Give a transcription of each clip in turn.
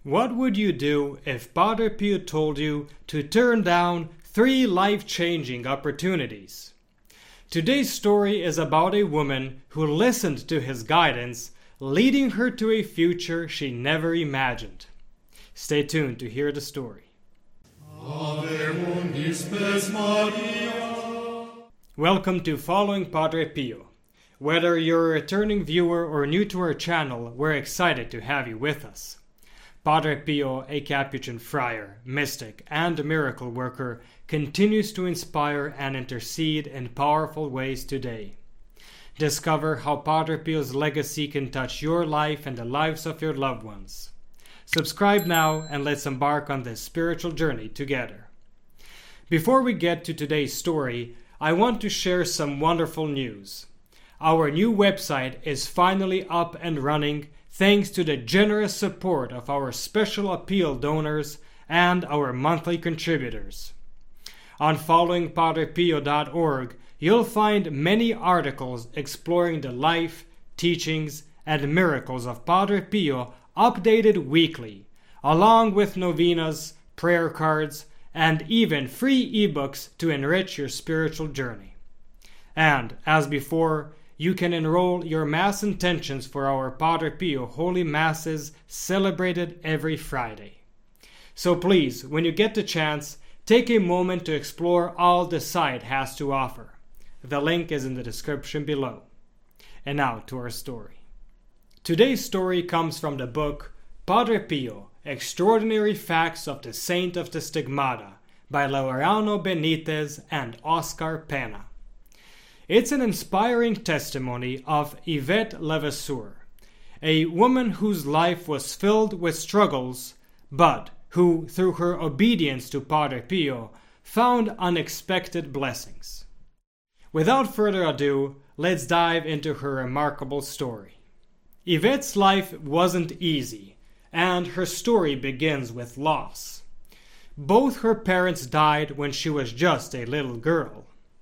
What would you do if Padre Pio told you to turn down 3 life-changing opportunities? Today's story is about a woman who listened to his guidance, leading her to a future she never imagined. Stay tuned to hear the story. Ave spes Maria. Welcome to Following Padre Pio. Whether you're a returning viewer or new to our channel, we're excited to have you with us. Padre Pio, a Capuchin friar, mystic, and miracle worker, continues to inspire and intercede in powerful ways today. Discover how Padre Pio's legacy can touch your life and the lives of your loved ones. Subscribe now and let's embark on this spiritual journey together. Before we get to today's story, I want to share some wonderful news. Our new website is finally up and running thanks to the generous support of our special appeal donors and our monthly contributors. On followingpadrepio.org, you'll find many articles exploring the life, teachings, and miracles of Padre Pio updated weekly, along with novenas, prayer cards, and even free ebooks to enrich your spiritual journey. And, as before, you can enroll your Mass intentions for our Padre Pio Holy Masses celebrated every Friday. So please, when you get the chance, take a moment to explore all the site has to offer. The link is in the description below. And now to our story. Today's story comes from the book Padre Pio, Extraordinary Facts of the Saint of the Stigmata by Laureano Benitez and Oscar Pena. It's an inspiring testimony of Yvette Levasseur, a woman whose life was filled with struggles, but who, through her obedience to Padre Pio, found unexpected blessings. Without further ado, let's dive into her remarkable story. Yvette's life wasn't easy, and her story begins with loss. Both her parents died when she was just a little girl.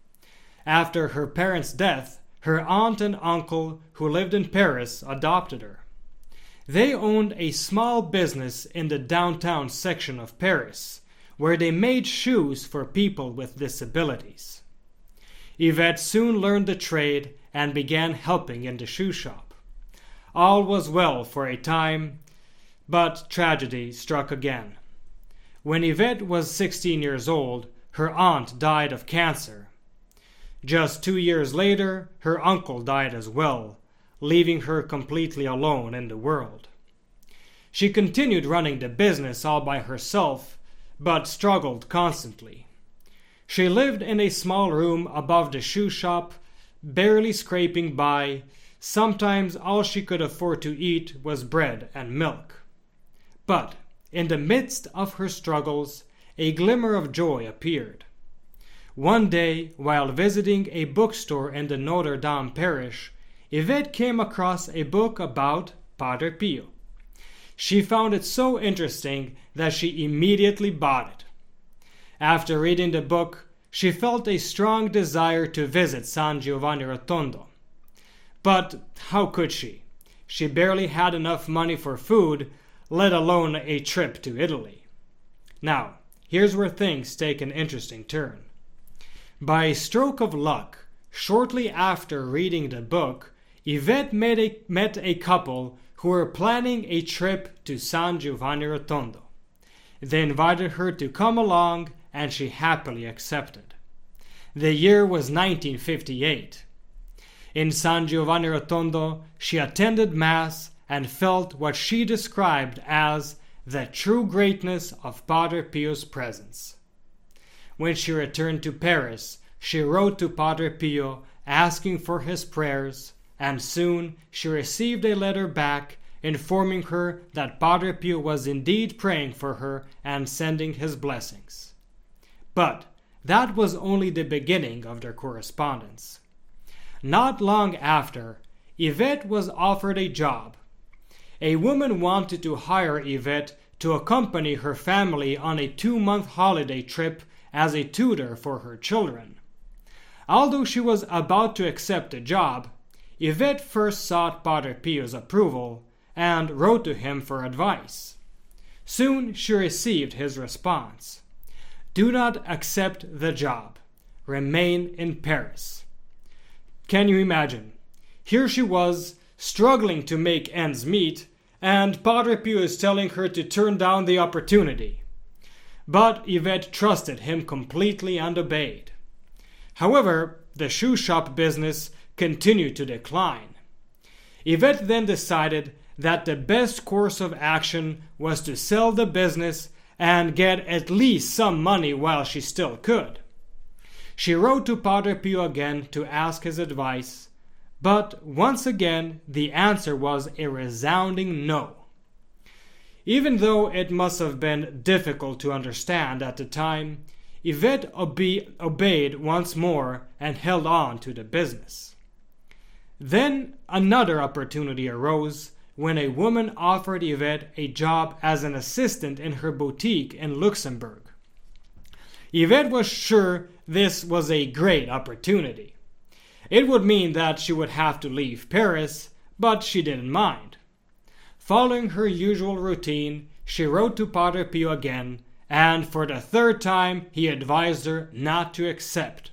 After her parents' death, her aunt and uncle, who lived in Paris, adopted her. They owned a small business in the downtown section of Paris, where they made shoes for people with disabilities. Yvette soon learned the trade and began helping in the shoe shop. All was well for a time, but tragedy struck again. When Yvette was 16 years old, her aunt died of cancer. Just 2 years later, her uncle died as well, leaving her completely alone in the world. She continued running the business all by herself, but struggled constantly. She lived in a small room above the shoe shop, barely scraping by. Sometimes all she could afford to eat was bread and milk. But in the midst of her struggles, a glimmer of joy appeared. One day, while visiting a bookstore in the Notre Dame parish, Yvette came across a book about Padre Pio. She found it so interesting that she immediately bought it. After reading the book, she felt a strong desire to visit San Giovanni Rotondo. But how could she? She barely had enough money for food, let alone a trip to Italy. Now, here's where things take an interesting turn. By a stroke of luck, shortly after reading the book, Yvette met a couple who were planning a trip to San Giovanni Rotondo. They invited her to come along, and she happily accepted. The year was 1958. In San Giovanni Rotondo, she attended Mass and felt what she described as the true greatness of Padre Pio's presence. When she returned to Paris, she wrote to Padre Pio asking for his prayers, and soon she received a letter back informing her that Padre Pio was indeed praying for her and sending his blessings. But that was only the beginning of their correspondence. Not long after, Yvette was offered a job. A woman wanted to hire Yvette to accompany her family on a 2-month holiday trip as a tutor for her children. Although she was about to accept the job, Yvette first sought Padre Pio's approval and wrote to him for advice. Soon she received his response: "Do not accept the job. Remain in Paris." Can you imagine? Here she was, struggling to make ends meet, and Padre Pio is telling her to turn down the opportunity. But Yvette trusted him completely and obeyed. However, the shoe shop business continued to decline. Yvette then decided that the best course of action was to sell the business and get at least some money while she still could. She wrote to Padre Pio again to ask his advice, but once again the answer was a resounding no. Even though it must have been difficult to understand at the time, Yvette obeyed once more and held on to the business. Then another opportunity arose when a woman offered Yvette a job as an assistant in her boutique in Luxembourg. Yvette was sure this was a great opportunity. It would mean that she would have to leave Paris, but she didn't mind. Following her usual routine, she wrote to Padre Pio again, and for the third time he advised her not to accept.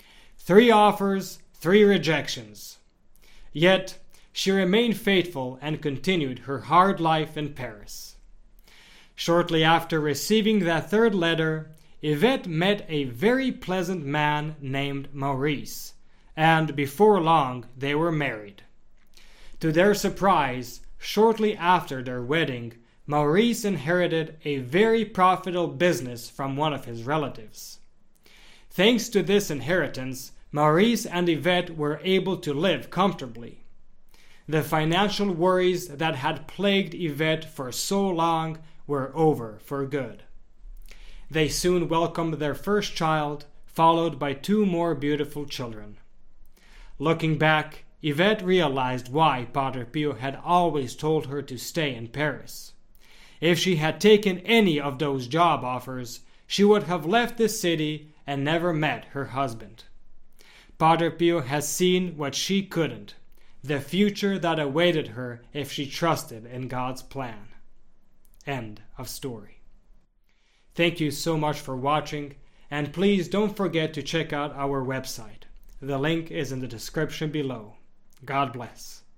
3 offers, 3 rejections. Yet she remained faithful and continued her hard life in Paris. Shortly after receiving that third letter, Yvette met a very pleasant man named Maurice, and before long they were married. To their surprise, shortly after their wedding, Maurice inherited a very profitable business from one of his relatives. Thanks to this inheritance, Maurice and Yvette were able to live comfortably. The financial worries that had plagued Yvette for so long were over for good. They soon welcomed their first child, followed by 2 more beautiful children. Looking back, Yvette realized why Padre Pio had always told her to stay in Paris. If she had taken any of those job offers, she would have left the city and never met her husband. Padre Pio has seen what she couldn't, the future that awaited her if she trusted in God's plan. End of story. Thank you so much for watching, and please don't forget to check out our website. The link is in the description below. God bless.